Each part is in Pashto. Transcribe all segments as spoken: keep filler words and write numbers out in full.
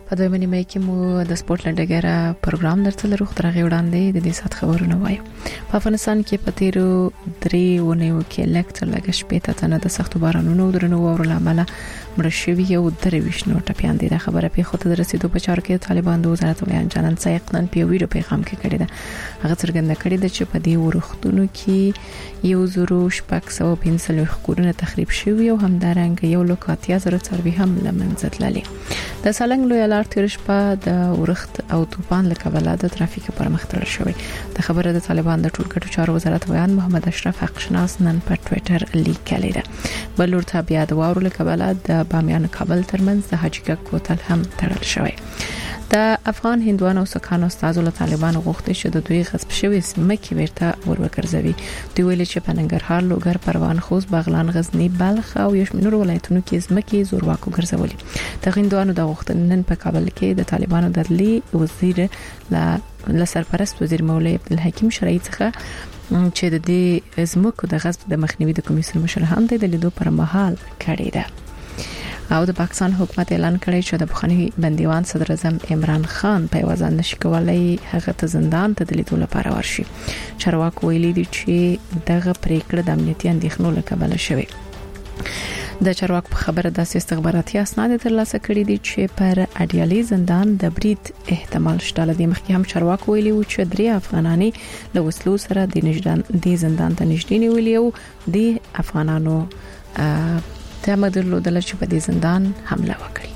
په دویمه نیمه کې مو د سپورټلند ډګر پروګرام درته لرو خدای وړاندې د دې سات خبرونه وایو. په افغانستان کې په تیرو درې ونیو کې لکټر لګش پېته تنه د سختو بارانونو درنو اور لامل مړ شوی یو درې وښنو ټپيان دي. دا خبره په خود درسیدو په چارو کې طالبان د وزارت بیان جنن سایقنن په ویډیو پیغام کې کړی ده. هغه څرګنده کړی ده چې په دې ورختونو کې یو زرو شپږ سوه پنځه لوي کورونه تخریب شوی او همدارنګ یو لوکاتیا زره څاروي هم لمنځه تللي. د سالنګ لوی لار تیر شپه د ورخت او طوفان له کبله د ترافیک پر مخ تړل شوی. د خبره د طالبان د ټولګټو چارو وزارت بیان محمد اشرف حقشناس نن په ټوئیټر لیکلی ده. بل ورته بیا د واورو له کبله د بامیان کابل ترمنځ د حاجیګک کوتل هم تړل شوی. د افغان هندوانو او سکانو استازو له طالبان غوښتي چې د دوی غصب شوی سمکې ورته ورګرځوي. دوی ویلي چې په ننګرهار، لوګر، پروان، خوست، بغلان، غزنی، بلخ او یشمنور ولایتونو کې سمکې زورواکو ګرځولي. د هندوانو د غوښتنې نن په کابل کې د طالبانو د عدلي وزیر له سرپرست وزیر مولوی عبدالحکیم شرعي څخه چې د دې زموږ د غصب د مخنیوي د کمیسیون مشر هم د لیدو پر مهال کړی ده. او د پاکستان حکومت اعلان کړی چې د بخښنی بندیوان صدر اعظم عمران خان په وزن نشي کولای هغه ته زندان ته د لیدو لپاره ورشي. چارواکو ویلي دي چې دغه پریکړه د امنیتي اندېښنو له کبله شوې. د چارواکو په خبره د استخباراتي اسناد ترلاسه کړي دي چې پر اډیالي زندان د برید احتمال شته. لدې مخکې هم چارواکو ویلي و چې درې افغانانی له وسلو سره د نجدان د زندان ته نږدې نیولي او د افغانانو تمه درلودله چې په دې زندان حمله وکړي.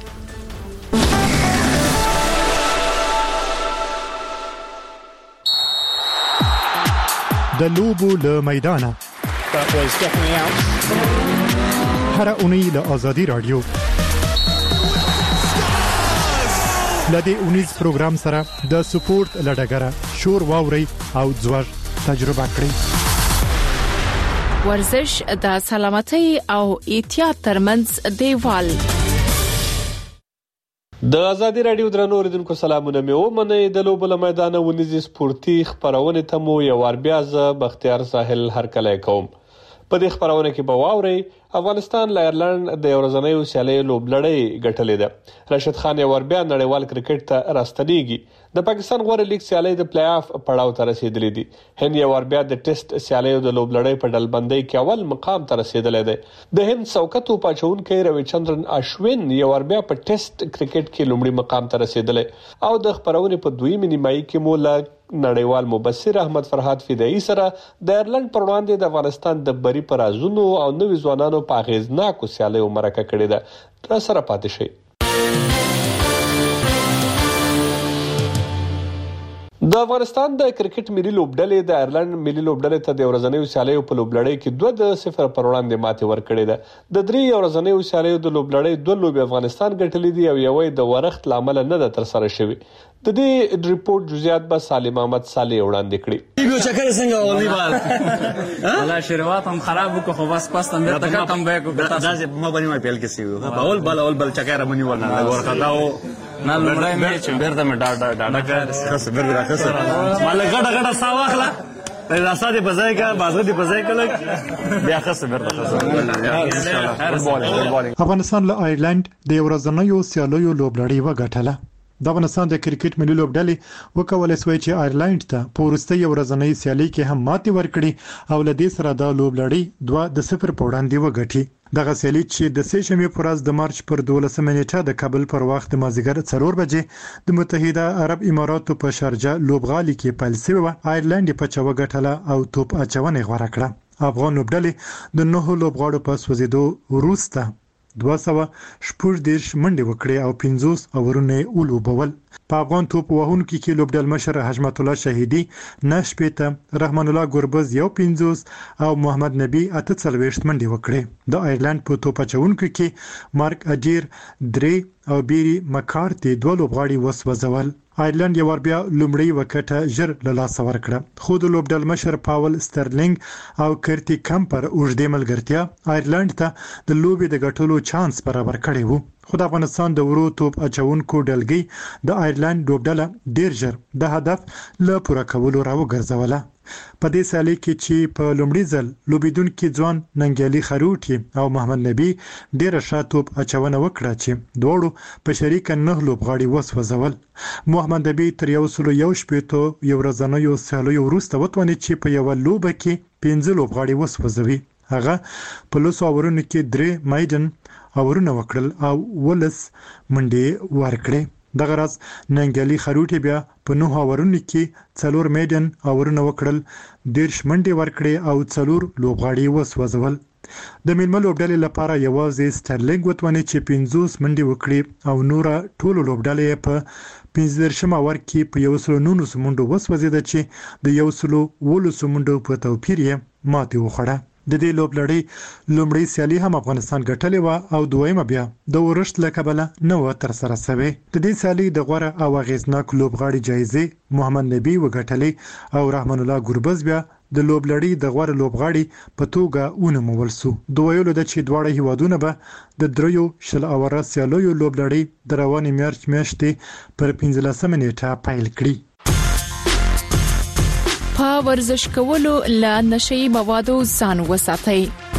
د لوبو له میدانه هر اونۍ له آزادي رادیو لدې اونیز پروګرام سره د سپورت لړګره شور واوري او ځوړ تجربه کړئ. ورزش د سلامتۍ او احتیاط ترمنځ دیوال. د آزادي رادیو درنو اوریدونکو سلامونه مې ومنئ. د لوبو له میدانه ونیزي سپورتي خبرونه ته مو یو ور بیا ز بختیار ساحل هرکلی کوم. په دې خبرونه کې به واورئ افغانستان له ایرلند د ورځنیو سیالیو لوبلړۍ ګټلې ده. راشد خان یو ور بیا نړیوال کرکټ ته راستنیږي. د پاکستان غوړ لیګ سیالي د پلی آف پړاو ته رسیدلې دي. هند یو ور بیا د ټیسټ سیالیو د لوبلړۍ په ډلبندۍ کې اول مقام ته رسیدلې ده. د هند سوکتو پاچونکو روي چندرن اشوین یو ور بیا په ټیسټ کرکټ کې لومړی مقام ته رسیدلې او د خبرونه په دویمه نیمایي کې مولا نړیوال مبصر احمد فرحات فدایی سره د ایرلند پر وړاندې د افغانستان د بری پرازونو او نوي ځوانانو په اغیزناکو سیالیو مرکه کړې ده. تر سره پاتې شئ. د افغانستان د کرکټ ملي لوبډلې د ایرلند ملي لوبډلې ته د ورځنیو سیالیو په لوبلړۍ کې دوه د صفر پر وړاندې ماتې ورکړې ده. د درې ورځنیو سیالیو د لوبلړۍ دوه لوبې افغانستان ګټلې دي او یوې د ورخت لامل نه ده تر سره شوی. د دې ریپورت جزئیات به سالم احمد صالح وړاندې کړي. یو چکر څنګه ولې بال والله شروعات هم خراب وکړو خو بس پس تم ته کم بیک وکړه. دا چې ما باندې ما پیل کې سی په اول بل اول بل چکر باندې ورنه ورخداو نه لمړی میچ بیرته مې ډاډ ډاډ کړ خاص بیرته راخصه مال غټه غټه ساواخله راسا دې بځای کا بازو دې بځای کله بیا خاص بیرته خاصه. افغانستان له ایرلند د ورځنیو سیالیو لوبلړۍ وګټله. د افغانستان د کرکټ ملي لوبډلې وکولای شوی چې ایرلند ته په وروستۍ ورځنۍ سیالي کې هم ماتې ورکړي او له دې سره د لوبلړۍ دوه د صفر په وړاندې وګټي. دغه سیالي چې د سه شنبې په ورځ د مارچ پر دولسمه نیټه د کابل پر وخت د مازیګر څلور بجې د متحده عرب اماراتو په شارجه لوبغالي کې پیل شوی و. ایرلند په چا وګټله او توپ اچونه غوړه کړه. افغان لوبډلې د نهو لوبغاړو په سوځیدو وروسته دوه سوه شپږ دېرش منډې وکړې او پنځوس اورونه یې ولوبول. په افغان توپ وهونکو کې لوبډل مشر حشمت الله شهیدي نه شپېته، رحمان الله ګربز یو پنځوس او محمد نبی اته څلوېښت منډې وکړې. د ایرلند په توپ اچونکو کې مارک اجیر درې او بیری مکارتي دوه لوبغاړي وسوځول. ایرلند یو ور بیا لومړی وکټه ژر له لاسه ورکړه، خو د لوبډل مشر پاول سترلینګ او کرتی کمپر اوږدې ملګرتیا ایرلند ته د لوبې د ګټلو چانس برابر کړی وو. خو د افغانستان د ورو توپ اچونکو ډلګۍ د ایرلند لوبډله ډیر ژر د هدف له پوره کولو راوګرځوله. په دې سالي کې چې په لومړي ځل لوبیدونکو ځوان ننګیالي خروټي او محمد نبی ډېر شاتوب اچونه وکړه چې دوړو په شریک نه لوبغاړي وسوځول. محمد نبی تر یو سل یو شپېتو یو ورځنیو سالیو وروسته وتوانه چې په یو لوبه کې پنځه لوبغاړي وسوځوي. هغه په لوسو اورونو کې درې مایدن اورونه وکړل او ولس منډي ورکړي. دغه راز ننګیالي خروټي بیا په نوه اورونو کې څلور میډن اورونه وکړل، دیرش منډي ورکړي او څلور لوبغاړي وسوځول. د میلمه لوبډلې لپاره یوازې سټرلینګ وتوانه چې پنځوس منډي وکړي او نور ټولو لوبډلې په پنځه دیرشم اور کې په یو سل نولس منډو وسوځیده چې د یو سل ولس منډو په توپیر یې ماتې وخوړه. د دې لوبلړۍ لومړی سیالي هم افغانستان ګټلې و او دویمه بیا د ورښت له کبله نه و تر سره شوې. د دې سیالي د غوره او اغیزناک لوبغاړي جایزې محمد نبی وګټلې او رحمان الله ګربز بیا د لوبلړۍ د غوره لوبغاړي په توګه ونومول شو. دوه ویلو د چې دواړه هیوادونه به د دریو شل اوره سیالیو لوبلړۍ د روانې مارچ میاشتې پر پنځلسمه نیټه پیل کړي. په ورزش کولو له نشي موادو ځان وساتئ.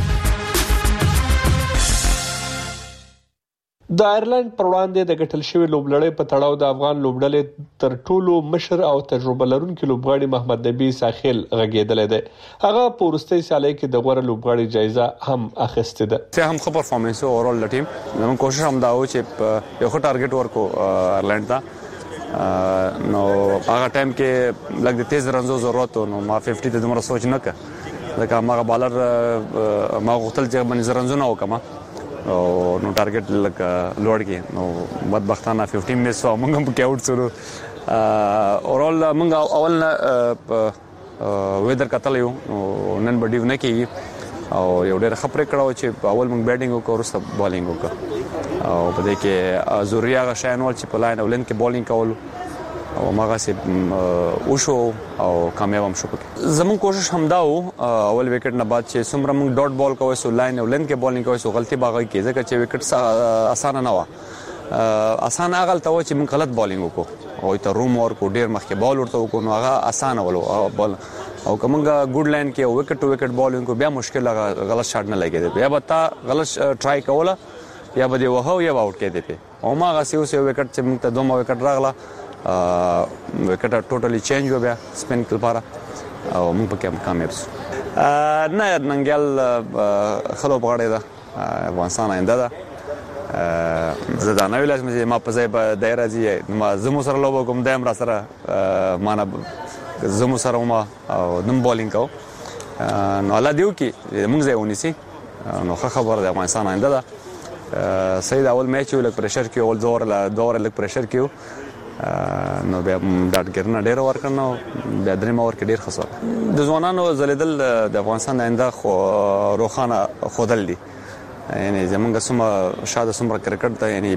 د آیرلند پر وړاندې د ګټل شوی لوبلړۍ په تړاو د افغان لوبډلې تر ټولو مشر او تجربه لرونکي لوبغاړي محمد نبی ساحل غږیدل دی. هغه په وروستۍ سالۍ کې د غوړه لوبغاړي جایزه هم اخیسته ده. چې هم خو پرفارمنس اورال ټیم نو کوشش هم دا و چې یو ښه ټارګټ ورکو آیرلند ته. نو هغه ټایم کې لګ د تیز رنزو ضرورت نو ما پنځه پنځه د دومره سوچ نه ک لکه ما بالر ما غوښتل چې باندې رنزونه وکما او نو ټارګټ لکه لوړ کې نو بدبختانه پنځه مس او موږ هم کې اوټ سره اورال موږ اول ویدر کتل یو نن بډیو نه کیږي او یو ډېر خبره کړو چې اول موږ بیټینګ وکړو ورسته بالینګ وکړو او په دې کې زوریا غشانول چې په لاین اولن کې بالینګ کول او ماغه سي او شو او کامیاب هم شو. زمون کوشش هم دا و اول وکټ نه بعد چې سمره موږ ډاټ بال کوو سو لاین اولن کې بالینګ کوو سو غلطي باغی کې ځکه چې وکټ اسانه نه و. اسانه غلطه و چې موږ غلط بالینګ وکړو او ته روم ور کو ډیر مخکې بال ورته وکړو نو هغه اسانه ولو بال او کومه ګډ لاین کې وکټ ټو وکټ بالینګ کو بیا مشکل غلط شاټ نه لګیږي بیا به تا غلط ټرای کوله یا به دی وهو یا به اوټ کې دی او ما غسی اوس یو وکټ چې موږ ته دوه وکټ راغله وکټ ټوټلی چینج و بیا سپین لپاره او موږ پکې کامیاب شو. نه ننګیال خلو بغړې ده افغانستان آینده ده زه دا نه ویل چې ما په ځای به دایره راځي ما زمو سره لوبه کوم دایم را سره ما نه زمو سره ما او نم بالینګ کو نو الله دیو کې موږ ځای ونیسي نو خبر د افغانستان آینده ده. سید اول میچ یو لک پریشر کې اول دور لا دور لک پریشر کې نو بیا ډاټ ګرنه ډیر ور کړنو بیا درې مور کې ډیر خسر د ځوانانو زلیدل د افغانستان آینده خو روخانه خودل دي یعنی زمونږ سم شاده سم کرکټ ته یعنی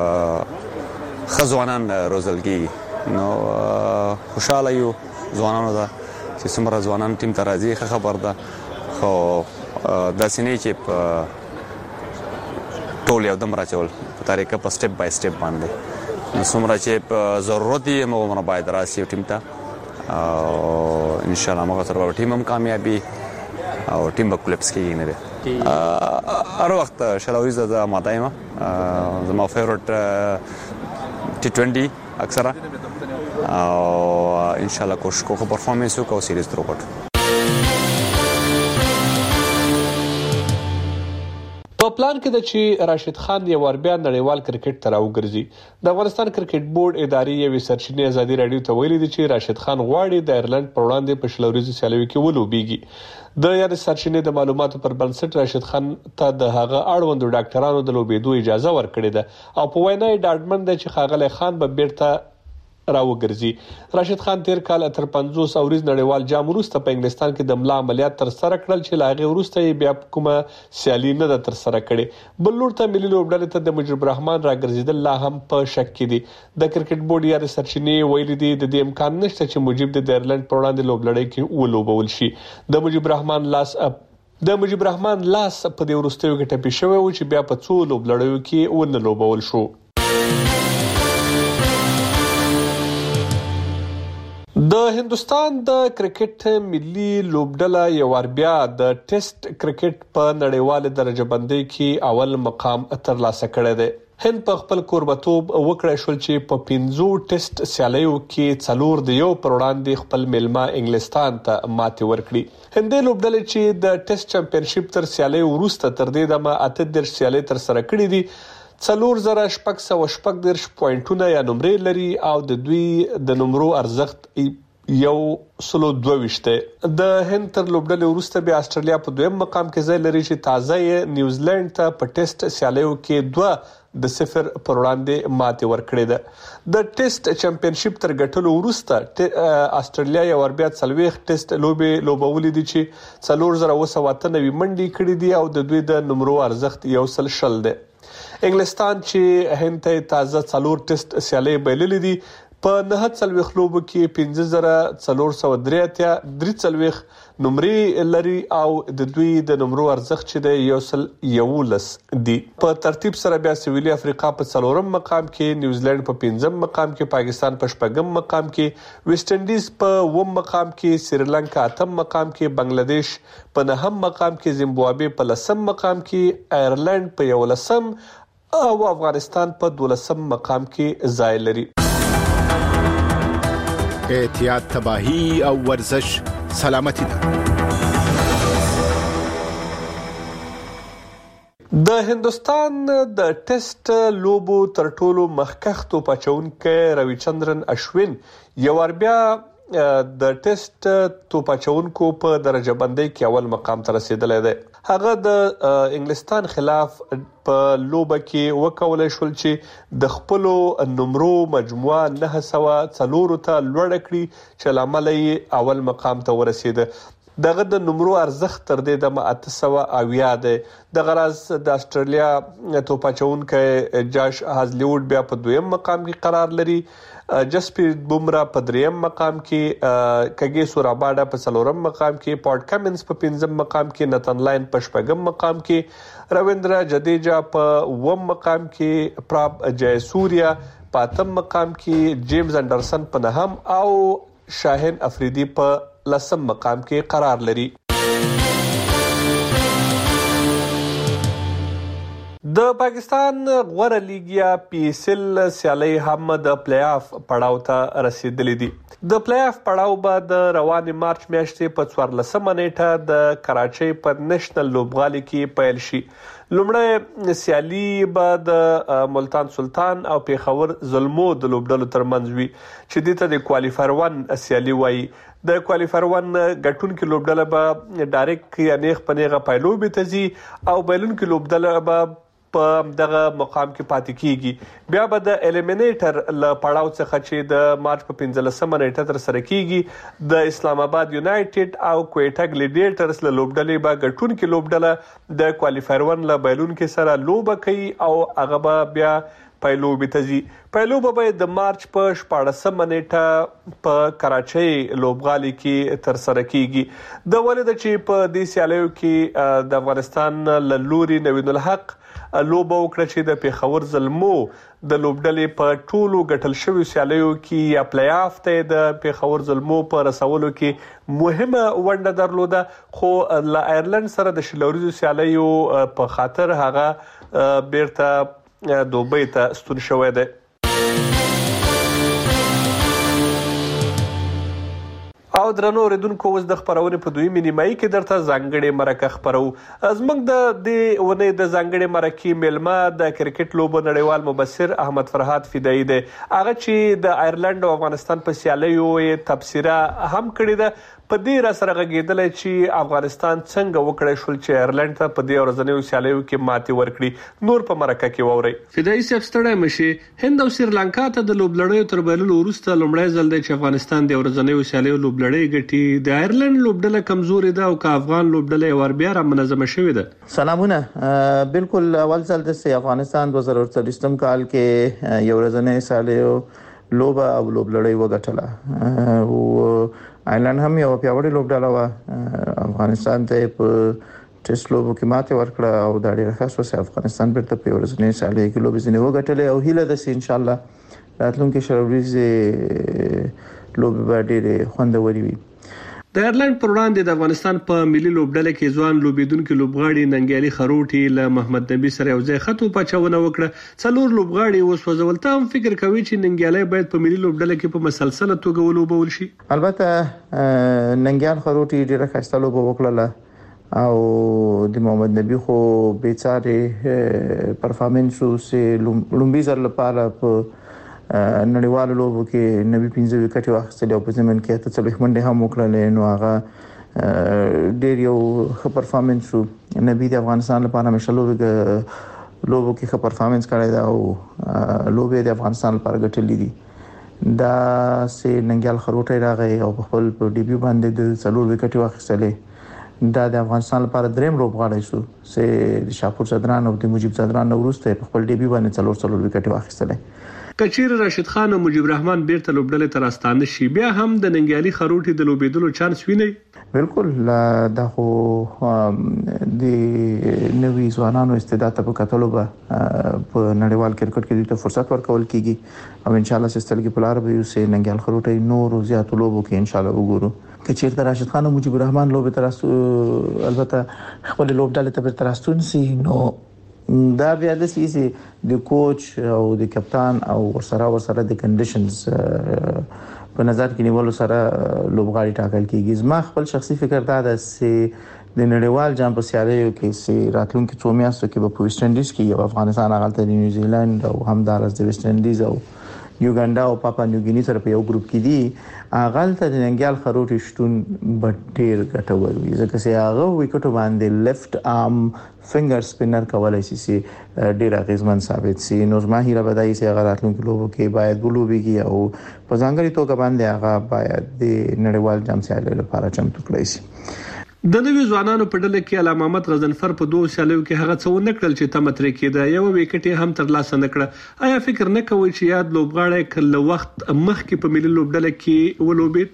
خزوانان روزلګي نو خوشاله یو ځوانانو دا چې سمره ځوانان ټیم ته راځي خبر ده خو د سینې چې ټول یو دم راچول په طریقه په سټپ بای سټپ باندې نو څومره چې ضرورت یې موږ باید راسي ټیم ته او ان شاء الله موږ سره ټیم هم کامیابی او ټیم به کلپس کېږي نه دی هر وخت شلویز د ماتایم زما فیورټ ټي ټوینټي اکثره او ان شاء الله کوشش کوو پرفارمنس وکړو سیریز تروټ. په پلان کې د چې راشد خان یو ور بیا نړیوال کرکټ ته راوګرځي. د افغانستان کرکټ بورډ ادارې یو سرچینې ازادي رادیو ته ویلي دي چې راشد خان غواړي د ایرلند پر وړاندې په شلوريزي سیالیو کې ولوبېږي. د یاد سرچینې د معلوماتو پر بنسټ راشد خان ته د هغه اړوند ډاکټرانو د لوبېدو اجازه ورکړې ده او په وینا یې ډاډمن ده چې خاغله خان به بیرته راوګرځي. راشد خان تیر کال تر پنځوس اوریز نړیوال جام وروسته په انګلستان کې د ملا عملیات تر سره کړل چې لاغه وروسته یې بیا کومه سیالي نه د تر سره کړي. بل لور ته ملي لوبډلې ته د مجيب الرحمن راګرځیدل لا هم په شک کې دي. د کرکټ بورډ یا سرچینې ویلي دي د دې امکان نشته چې مجيب د ایرلند پر وړاندې لوبډلې کې ولوبول شي. د مجيب الرحمن لاس اپ د مجيب الرحمن لاس په دې ورستیو کې ټپي شوی و چې بیا په څو لوبډلې کې ونه لوبول شو. د د هندستان د کرکټ ملي لوبډله یو ور بیا د ټیسټ کرکټ په نړیواله درجه بندۍ کې اول مقام ترلاسه کړی دی. هند په خپل کوربتوب وکړای شول چې په پنځو ټیسټ سیالیو کې څلور د یو پر وړاندې خپل میلمه انګلستان ته ماتې ورکړي. هندي لوبډلې چې د ټیسټ چمپیونشپ تر سیالي وروسته تر دې دمه اته در سیالي تر سره کړې دي. څلور زره شپږ سوه شپږ دېرش پوینټونه یا نمرې لري او د دوی د نمرو ارزښت یو سلو دوه ویشت. د هند تر لوبډلې وروسته بیا استرالیا په دویم مقام کې ځای لري چې تازه یې نیوزیلند ته په ټیسټ سیالیو کې دوه د صفر پر وړاندې ماتې ورکړې ده. د ټیسټ چمپیونشپ تر ګټلو وروسته استرالیا یو ور بیا څلوېښت ټیسټ لوبې لوبولې دي چې څلور زره اوه سوه اته نوي منډې کړې دي او د دوی د نمرو ارزښت یو سل شل دی. انګلستان چې هند ته تازه څلور ټیسټ سیالي بایللې دي په نه څلوېښت لوبو کې پنځه زره څلور سوه درې اتیا درې څلوېښت نمرې لري او د دوی د نمرو ارزښت چې دی یو سل یولس دی. په ترتیب سره بیا سویلي افریقا په څلورم مقام کې، نیوزیلند په پنځم مقام کې، پاکستان په شپږم مقام کې، ویسټ انډیز په اووم مقام کې، سریلانکا اتم مقام کې، بنگلاديش په نهم مقام کې، زیمبابوې په لسم مقام کې، آیرلند په یولسم او افغانستان په دولسم مقام کې ځای لري. احتیاط تباہی او ورزش سلامتی ده. د هندستان د ټیسټ لوبو تر ټولو مخکښ توپاچونکی رویچندرن اشوین یو ور بیا د ټیسټ توپاچونکو په درجه بندۍ کې اول مقام ته رسیدلی دی. هغه د انګلستان خلاف په لوبه کې وکولای شول چې د خپل نمرو مجموعه نه سوه څلور ته لوړ کړي چې لامل یې اول مقام ته ورسیده. دغه د نمرو ارزښت تر دې د اته سوه اویا دی. د غراز د استرالیا توپاچونکی جاش هازلیوډ بیا په دویم مقام کې قرار لري. جسپریت بومرا په دریم مقام کې، کګیسو راباډا په څلورم مقام کې، پاټ کمنز په پنځم مقام کې، نتن لاین په شپږم مقام کې، رویندرا جدیجا په اووم مقام کې، پراپ جای سوریا په اتم مقام کې، جیمز انډرسن په نهم او شاهین افریدي په لسم مقام کې قرار لري. د پاکستان غوره لیګ یا پی ایس ایل سیالي هم د پلی آف پړاو ته رسیدلې دي. د پلی آف پړاو به د روانې مارچ میاشتې په څوارلسمه نیټه د کراچۍ په نېشنل لوبغالي کې پیل شي. لومړی سیالي به د ملتان سلطان او پیښور زلمو د لوبډلو ترمنځ وي چې دې ته د کوالیفایر ون سیالي وایي. د کوالیفایر ون ګټونکو لوبډله به ډایرکټ یا نیغ په نیغه پایلوبې ته ځي او بایلونکو لوبډله به په دغه مقام کې پاتې کیږي. بیا به د الیمینیټر ل پړاو څخه چې د مارچ په پنځلسمه نیټه تر سره کیږي د اسلام آباد یونایټډ او کویټا ګلیډیټرز له لوبډلې به ګټونکو لوبډله د کوالیفایر ون له بایلونکو سره لوبه کوي او هغه به بیا پایلوبې ته ځي. پایلوبه به د مارچ په شپاړسمه نیټه په کراچۍ لوبغالي کې تر سره کیږي. د ولید چې په دې سیالیو کې د افغانستان له لوري نوین الحق لوبه وکړه چې د پیښور زلمو د لوبډلې په ټولو ګټل شوی سیالیو کې یا پلی آف ته د پیښور زلمو په رسولو کې مهمه ونډه درلوده، خو له آیرلند سره د شلوریزو سیالیو په خاطر هغه بیرته دوبۍ ته ستون شوی دی. او درنو اوریدونکو، اوس د خبرونې په دویمې نیمایي کې درته ځانګړې مرکه خبرو. زموږ د دې ونې د ځانګړې مرکې میلمه د کرکټ لوبو نړیوال مبصر احمد فرهاد فدایي دی. هغه چې د آیرلند او افغانستان په سیالیو یې تبصره هم کړې ده. په دې را سره غږېدلی چې افغانستان څنګه وکړی شول چې آیرلند ته په دې ورځنیو سیالیو کې ماتې ورکړي. نور په مرکه کې واورئ. فدایي صاحب ستړی مشي. هند او سریلانکا ته د لوبلړیو تر بایللو وروسته لومړی ځل دی چې افغانستان د ورځنیو سیالیو لوبلړۍ ګټي. د آیرلند لوبډله کمزورې ده او که افغان لوبډله یې ور بیا را منظمه شوې ده. سلامونه. بالکل اول ځل د افغانستان دوه زره څلوېښتم کال کې یو ورځنۍ سیالیو لوبه او لوبلړۍ وګټله او آیرلند هم یو پیاوړی لوبډله و. افغانستان ته په ټیسټ لوبو کې ماته ورکړه او دا ډیره ښه شوه چې افغانستان بیرته په ورځنۍ سیالۍ کې لوبې ځینې وګټلې او هیله ده چې ان شاء الله راتلونکي شلوریزې لوبې به ډېرې خوندورې وي. د ایرلند پر وړاندې د افغانستان په ملي لوبډله کې ځوان لوبیدونکو لوبغاړي ننګیالي خروټي له محمد نبی سره یو ځای خطو پچاونه وکړه. څلور لوبغاړي وسوځول. ته هم فکر کوي چې ننګیالي باید په ملي لوبډله کې په مسلسله توګه ولوبول شي؟ البته ننګیال خروټي ډېر ښه لوبه وکړه او د محمد نبی خو بیچاره پرفارمنس سه لومبي زر لپاره په نړیوالو لوبو کې نبی پنځه وکټ واخیستل او په زمين کې ته څلوي منډه هم وکړل. نو هغه ډېر یو ښه پرفارمنس وو. نبی د افغانستان لپاره مشالو لوبو کې ښه پرفارمنس کړی دا او لوبې د افغانستان لپاره ګټلې دي. دا سه ننګیال خروټي راغی او په خپل ډیبیو باندې د څلور وکټ واخیستل. دا د افغانستان لپاره دریم لوبغاړی شو چې د شاپور صدران او د مجيب صدران وروسته په خپل ډیبیو باندې څلور څلور وکټ واخیستل. کچیر راشد خان او مجيب الرحمن بیرته لوبډلې تر استانه شي بیا هم د ننګیالي خروټي د لوبېدلو چانس ویني؟ بالکل دا خو د نوي ځوانانو استعداد په کتلو به په نړیوال کرکټ کې د فرصت ورکول کیږي او ان شاء الله سستل کې پلار به یو سه ننګیال خروټي نور زیات لوبو کې ان شاء الله وګورو. کچیر راشد خان او مجيب الرحمن لوبې تر البته خپل لوبډلې ته تر استون سي نو دا بیا د سیسي د کوچ او د کپتان او ورسره ورسره د کنډیشنز په نظر کې نیول سره لوبغاړي ټاکل کیږي. زما خپل شخصي فکر دا ده چې د نړیوال جام په سیالیو کې سي راتلونکي څو میاشتو کې په ویسټ انډیز کې یو افغانستان هغه د نیوزیلند او همدارس د ویسټ انډیز او یوګاندا او پاپا نیوګینی سره په یو گروپ کې دي. هغه ته د ننګیال خروټي شتون بټیر ګټور وي ځکه چې هغه وکټو باندې لیفت ارم فنگر سپینر کولای شي چې ډیر غیزمن ثابت شي. نو زما هیله بدایي چې هغه راتلونکي لوبو کې باید ولوبيږي او په ځانګړي توګه باندې هغه باید د نړیوال جام سیالیو لپاره چمتو کړی شي. د نوي ځوانانو په ډله کې علامه محمد غضنفر په دوه سیالیو کې هغه څو نکړل چې تم تر کېده یو وکټ هم تر لاسه نکړه. آیا فکر نه کوي چې یاد لوبغاړی کله وخت مخکې په ملي لوبډله کې ولوبید؟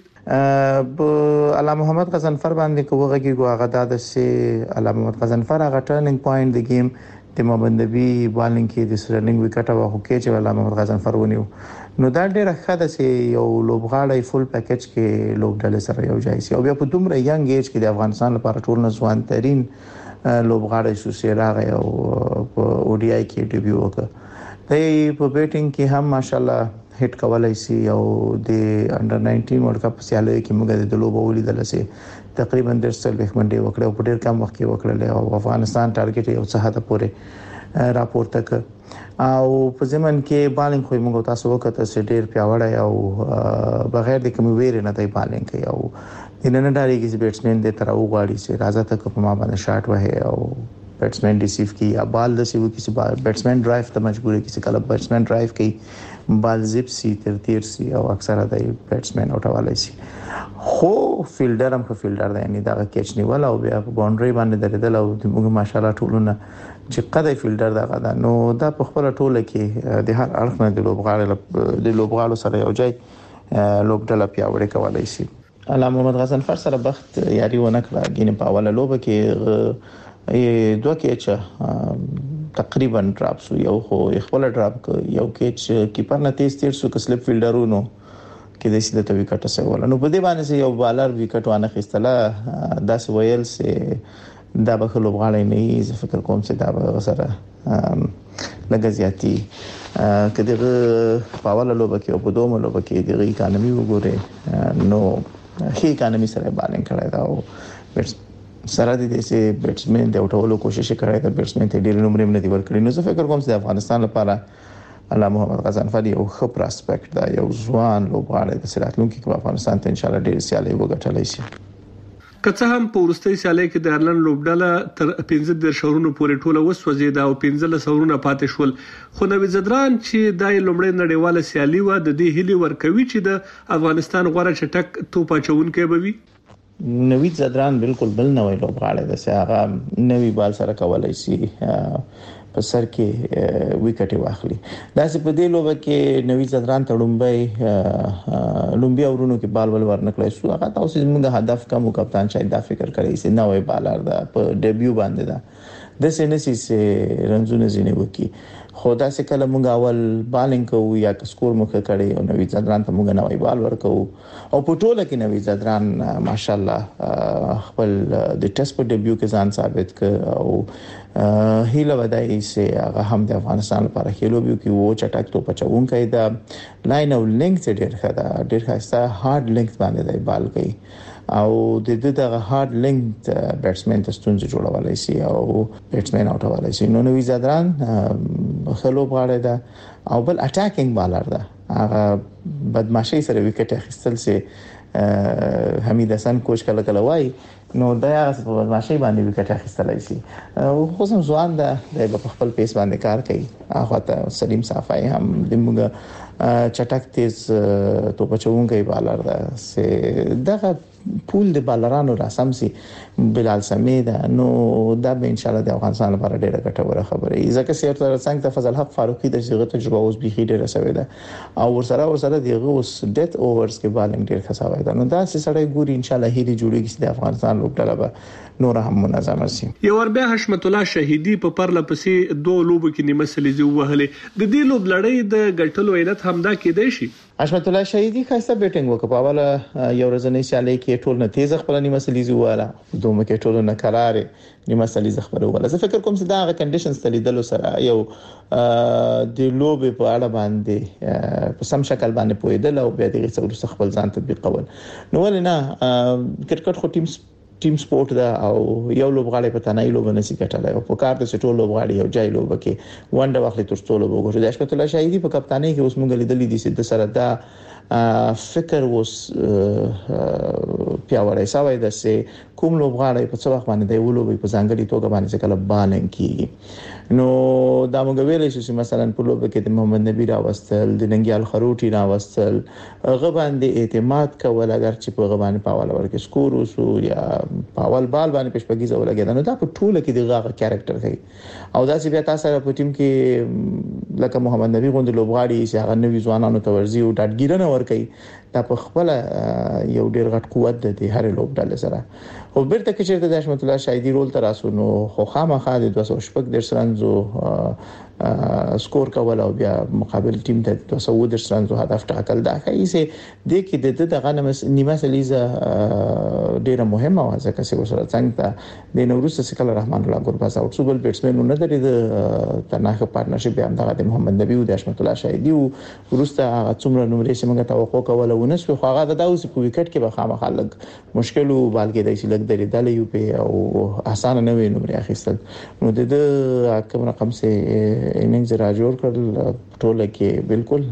په علامه محمد غضنفر باندې کوغه کې هغه د سه علامه محمد غضنفر هغه ټرنینګ پوینټ د گیم د محمد نبی بالینګ کې د سرنګ وکټ واخو کې چې علامه محمد غضنفر ونیو. نو دا ډیره ښه ده چې یو لوبغاړی فل پیکج کې لوبډله سره یو ځای شي او بیا په دومره ینګ ایج کې د افغانستان لپاره ټول نسوان ترين لوبغاړی شو چې راغی او په او ډي آی کې ډیبیو وکړ. دی په بیټینګ کې هم ماشاالله هټ کولای شي او د انډر ناینټین ورلد کپ سیالیو کې موږ د لوبو ولیدل چې تقریبا د سل وکمنډي وکړه او په ډیر کم وخت کې وکړل او افغانستان ټارګټ یو څه حد پورې راپورته کړ او په زمن کې بالینګ خو موږ تاسو وکړه چې ډیر پیاوړی او بغیر د کوم ویری نه دی بالینګ کوي او د نن ډاري کې بیټسمن د تر او غواړي چې راځه ته په ما باندې شاټ وهه او بیټسمن ریسیو کی یا بال د سیو کسی بیټسمن ډرایو ته مجبور کسی کله بیټسمن ډرایو کوي بال زپ سی تر تیر سی او اکثره د بیټسمن اوټوالای سی خو فیلډر هم خو فیلډر دی یعنی دا کیچ نیول او بیا په باونډري باندې درېدل او موږ ماشاالله ټولونه چې قدای فیلډر دا غدا نو دا په خپل ټوله کې د هر اړخ نه د لوبغاړو د لوبغاړو سره یو ځای لوبډله پیاوړې کولای شي. علامه محمد غضنفر سره بخت یاري ونه کړه ګینه په اوله لوبه کې دوه کېچ تقریبا ډراپ شو یو خو خپل ډراپ یو کېچ کیپر نه تیز تیر شو ک سلیپ فیلډرونو کې د سیده توی کټه سره ولا نو په دې باندې یو بالر وکټ وانه خستله داس ویل سه دا به لوبغاړی نه زه فکر کوم چې دا به سره لګزياتي کله په اوله لوبه کې او په دومره لوبه کې د اکانومي وګوره نو هي اکانومي سره بالانس کړی دا او سره د دې بیټسمن د اوټولو کوشش کړی دا بیټسمن ته ډیر نمبر نه دی ورکړی. نو زه فکر کوم چې د افغانستان لپاره علامه محمد غضنفر یو ښه پراسپیکټ دا یو ځوان لوبغاړی د سراتلونکو کې افغانستان ته ان شاء الله ډیر سیالي وګټلای شي. که څه هم په ورستۍ سیالي کې د ایرلند لوبډله تر پنځه د شهرونو پورې ټوله وسوځیده او پنځه له شهرونو پاتې شول خو نوي زدران چې د لومړی نړیواله سیالي و د دې هلي ورکوي چې د افغانستان غوړه چټک توپ اچونکي به وي. نوی زدران بالکل بل نوې لوبغاړی د سیاغه نوی بال سره کولای شي په سر کې وکټ واخلي. دا چې په دې لوبه کې نوی زدران تړمبای لومبي اورونو کې بال ول ورنکړای شو هغه تاسو زموږ د هدف کمو کپتان شاید دا فکر کوي چې نوې بالر دا په ډیبیو باندې دا د سینسي سه رنزونه زینې وکي خدا سه کله مونږ اول بالینګ کوو یا سکور مخه کړي او نوې ځدران ته مونږ نوې بال ورکو او په ټوله کې نوې ځدران ماشاءالله خپل د ټیسټ په ډیبیو کې ځان ثابت ک او هیله ودای سه هغه هم د افغانستان لپاره خېلو بیو کې وو چټک تو پچون کوي دا لاین او لینک ته ډیر خدا ډیر خاصه هارد لینک باندې دی بال کوي او د دې دغه هارد لینک بیټسمن ته ستونزې جوړولای شي او بیټسمن اوټولای شي نو نوې ځدران خلو غاړه ده او بل اٹیکینګ بالر ده هغه بدمعشي سره وکټ اخیستل سي حمید حسن کوچ کله کله وای نو دا هغه په بدمعشي باندې وکټ اخیستلای شي او خو سم ځوان ده د خپل پیس باندې کار کوي هغه ته سلیم صافای هم دموږ چټک تیز تو بچونګي بالر ده سه دغه پول د بالرانو راسم سي بلال سمید نو دا به ان شاء الله د افغانستان لپاره ډیره ګټوره خبره ای ځکه چې تر څنګه ته فضل حق فاروقي د صيغه تجربه اوس بيخي ډیره سوي ده او ورسره ورسره دغه اوس ډیت اوورز کې بالنګ ډیر خساوي ده نو دا چې سړی ګوري ان شاء الله هلي جوړیږي چې د افغانستان لوبډله به نور هم منظم شي یو ور بیا حشمت الله شهیدی په پرله پسې دوه لوبو کې نیمه سلیزي وهلې د دې لوب لړۍ د ګټلو عینت همدا کېدای شي حشمت الله شهیدی خاصه بیټینګ وکړ په اوله یو ورځنی سیالي کې ټول نه تیز خپل نیمه سلیزي واله دومره کې ټول نه قرارې نیمه سلیزي خبره ولا زه فکر کوم چې دا غو کنډیشنز تلیدلو سره یو د لوب په اړه باندې په سم شکل باندې پویدل او بیا دغه څه خپل ځان تطبیق کول نو ولنه کرکټ خو ټیم ټیم سپورت دا او یو لوبغاړی په تنهایی لوب نه سي کټلای او په کار د سټول لوبغاړی یو ځای لوب کې ونډه واخلي تر څو لوب وګوري د حشمت الله شهیدی په کپتانی کې اوس مونږ لیدلې دي چې د سره دا فکر وس پیاوړی سوي د سه کوم لوبغاړی په څو وخت باندې دی ولوبي په ځانګړي توګه باندې کله بالنګ کیږي نو دا موږ ویلې چې مثلا په لوب کې د محمد نبی راوستل د ننګیال خروټي راوستل غو باندې اعتماد کول اگر چې په غو باندې پاول ورکه سکور وسو یا پاول بال باندې پښپګیزه ولګیدا نو دا په ټوله کې دغه کریکټر کوي او دا چې بیا تاسو په ټیم کې لکه محمد نبی غوند لوبغاړي چې هغه نوې ځوانانو توجه او ډاډګیرنه ور کوي دا په خپل یو ډیر غټ قوت د هر لوبډله سره او بیرته کې چې د حشمت الله شهیدی رول تر اسو نو خو خامخا د دوه سوه شپږ د سرنزو سکور کول او بیا مقابل ټیم ته دوه سوه د سرنزو هدف ټاکل دا کوي چې د کې د دغه نیمه سلیزه ډیره مهمه و ځکه چې وسره څنګه د نوروز سکل رحمان الله ګورباز او څوبل بیټسمن نه درې د تناخه پارتنرشپ بیا د محمد نبی او د حشمت الله شهیدی ورسته هغه څومره نمرې چې موږ توقع کوله ونسو خو هغه د اوس په وکټ کې به خامخا لګ مشکل او بالګې د شي لګ درې دل یو په او اسانه نه وي نمرې اخیستل نو د کوم رقم سه اننګز را جوړ کړل ټوله کې بالکل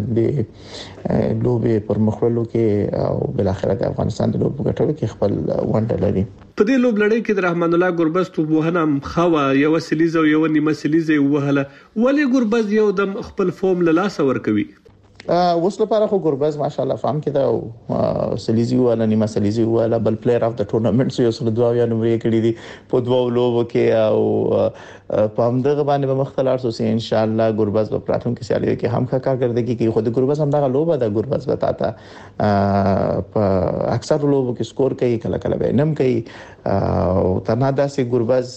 د لوبې پر مخولو کې او بل اخر د افغانستان د لوبو ګټلو کې خپل ونډه لري په دې لوب لړۍ کې د رحمان الله ګوربز توبوهنه خوا یو سلیزه او یو نیمه سلیزه وهله ولی ګوربز یو د خپل فورم له لاس ور کوي اوس لپاره خو ګوربز ماشاءالله فهم کړه او سلیزي ولا نیمه سلیزي ولا بل پلیئر اف د ټورنمنت یو سره دوه یا نمرې کړې دي په دوه لوبو کې او په همدغه باندې به مختلف سو سي ان شاء الله ګوربز په پراتون کې سیالي کې هم ښه کارکړدګي کې خود ګوربز هم دغه لوبه د ګوربز وتاته په اکثر لوبو کې سکور کوي کله کله به نم کوي او تنها داسې ګوربز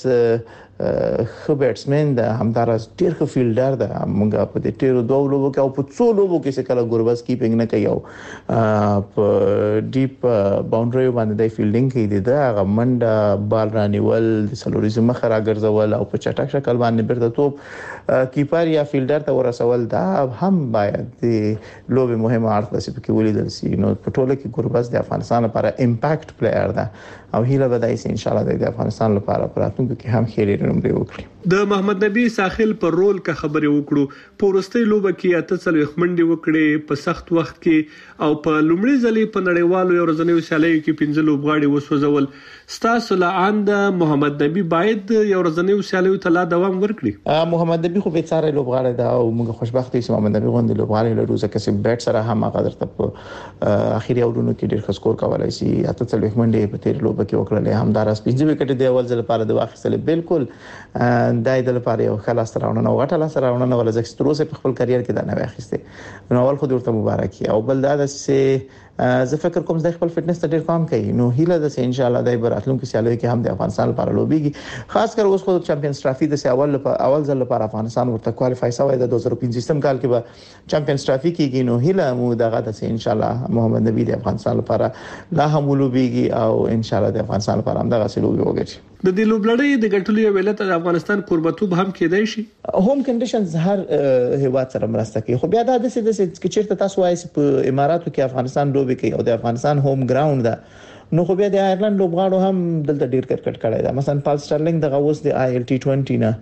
خو بیټسمن د همدارس ډیر ښه فیلډر ده موږ په دې ټیرو دوه لوبو کې او په څو لوبو کې چې کله ګوربز کیپینګ نه کوي او په ډیپ باونډري باندې د فیلډینګ کوي د هغه منډه بال رانیول د سلوریزم مخ راګرځول او په چټک شکل باندې بیرته توپ کیپر یا فیلډر ته ورسول دا هم باید د لوبې مهمه اړخ ده چې ولیدل شي نو په ټوله کې ګوربز د افغانستان لپاره امپیکټ پلیئر ده او هیله بدای سي ان شاء الله د افغانستان لپاره پراتونکو کې هم خېری نمرې وکړي د محمد نبی ساحل پر رول کا خبرې وکړو پورستي لوبه کې اته څلوي خمنډي وکړي په سخت وخت کې او په لومړي ځلې په نړیوالو یو ورځنیو سیالیو کې پنځه لوبغاړي وسوځول ستاسو لاند محمد نبی باید یو ورځنیو سیالیو ته لا دوام ورکړي محمد نبی خو به څاره لوبغاړي دا او موږ خوشبخت یو محمد نبی غوند لوبغاړي له روزه کې بیٹ سره هم هغه درته په اخیری اورونو کې ډیر ښه سکور کولای شي اته څلوي خمنډي په تیر لوبه کې وکړل هم داراس پنځه وکټ دی اول ځل لپاره د واخیستل بالکل دای د لپاره یو خلاص راوړنه او غټه لاس راوړنه ولا زکستروسه په خپل کرییر کې دا نه واخیسته نو اول خو ورته مبارکي او بل دا چې زه فکر کوم چې خپل فټنس ته ډیر پام کوي نو هیله ده چې ان شاء الله دای براتلونکو سیالیو کې هم د افغانستان لپاره لوبيږي خاص کر اوس خو چمپیونز ټرافي د اول اول ځل لپاره افغانستان ورته کوالیفای شوی د دوه هزار پنځه کال کې به چمپیونز ټرافي کېږي نو هیله مو دغه د ان شاء الله محمد نبی د افغانستان لپاره لا هم لوبيږي او ان شاء الله د افغانستان لپاره هم دغه سلوبي وګټي د دې لوبلړۍ د ګټلو ویلت د افغانستان قربتوب هم کېدای شي هوم کنډیشنز هر هیواد سره مرسته کوي خو بیا دا د څه د څه چیرته تاسو وایي په اماراتو کې افغانستان لوبي کوي او د افغانستان هوم ګراوند ده نو خو بیا د آیرلند لوبغاړو هم دلته ډیر کرکټ کړی دا مثلا پال سټرلینګ د غوس د آی ال ټي بیست نه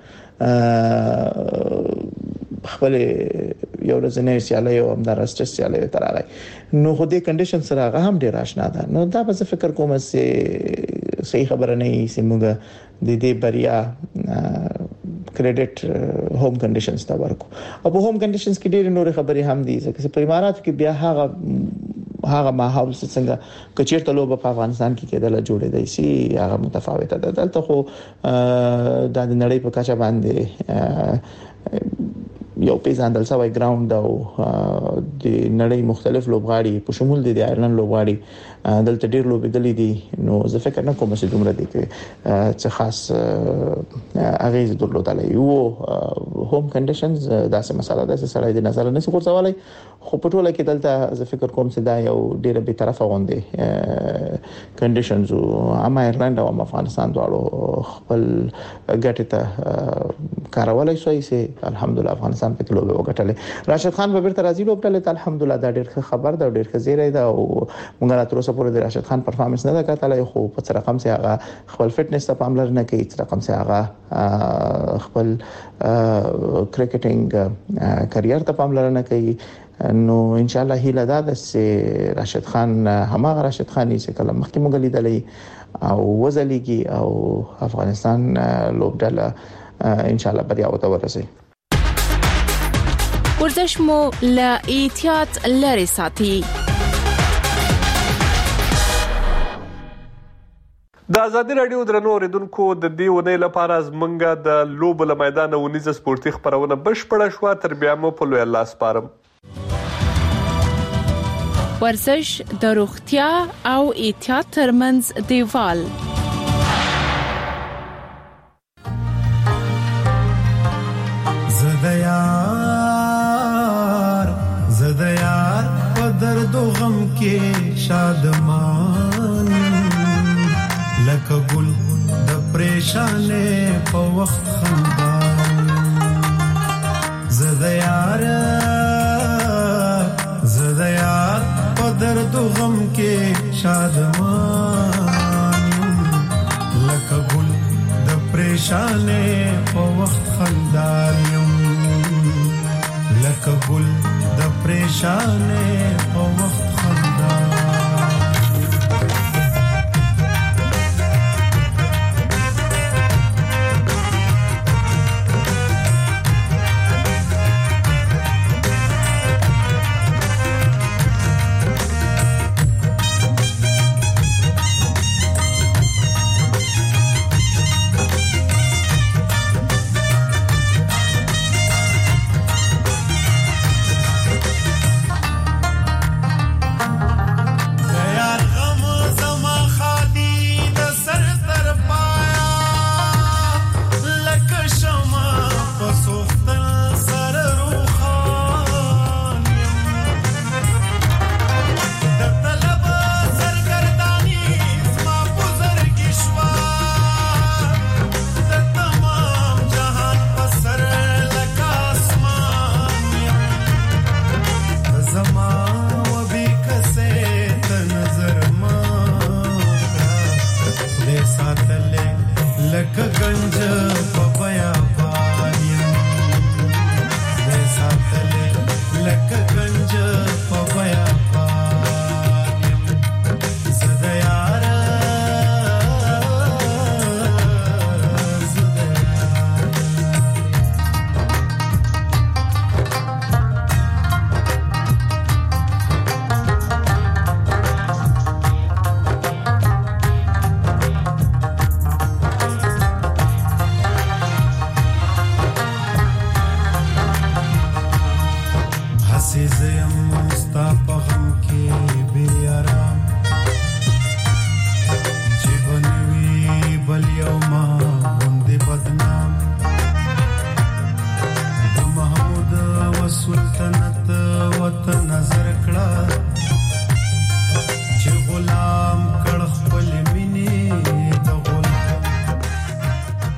خپل یو ورځنی سیالي او هم د راستي سیالي تر راغی نو خو دې کنډیشن سره هغه هم ډیر آشنا ده نو دا به فکر کوم چې صحیح خبره نه یې سیموګه د دې بریا کریډټ هوم کنډیشنز ته ورکو او په هوم کنډیشنز کې ډېر نور خبرې هم دي ځکه چې په اماراتو کې بیا هغه هغه ماحول څنګه کچیرته لوب په افغانستان کې کېدل جوړې دي سي هغه متفاوته ده دلته خو د نړۍ په کچه باندې یو پیژندل شوی ګراوند او د نړۍ مختلف لوبغاړي په شمول د آیرلند لوبغاړي دلته ډیر لوبېدلې دي نو زه فکر نه کوم چې دومره دي چې خاص اغیز درلودلې یو هوم کنډیشنز داسې مسله ده چې سړی د نظر نه څخه ورڅولای خو په ټوله کې دلته زه فکر کوم چې دا یو ډیره به طرفه غونډه کنډیشنز او هم آیرلند او افغانستان دواړو خپل ګټه ته کارولای شوی چې الحمدلله افغانستان په لوبه وګټلې راشد خان به بیرته راځي لوبټل الحمدلله دا ډیر خبر ده ډیر خزیره ده او موږ را تر اوسه پورې د راشد خان پرفارمنس نه ده کتلای خو په څه رقم سي هغه خپل فټنس ته پاملرنه کوي څه رقم سي هغه خپل کرکټینګ کرییر ته پاملرنه کوي نو ان شاء الله هیله ده چې راشد خان هماغه راشد خان چې کله مخکې مونږ لیدلې او وزلیږي او افغانستان لوبډله ان شاء الله بریا وته ورسي ورزش مو لا احتیاط لري ساتي د ازادي رادیو درنو اوریدونکو د دې ونې لپاره زمونږه د لوب له میدان ونیزه سپورتي خبرونه بشپړه شو تر بیا مو په لوی الله سپارم ورزش د روغتیا او احتیاط ترمنځ دیوال زديار زديار په درد او غم کې شادمان لکه ګل د پریشانې په وخت خندان زديار زديار په درد او غم کې شادمان لکه ګل د پریشانې په وخت خندان لکه ګل د پریشانې په وخت خندان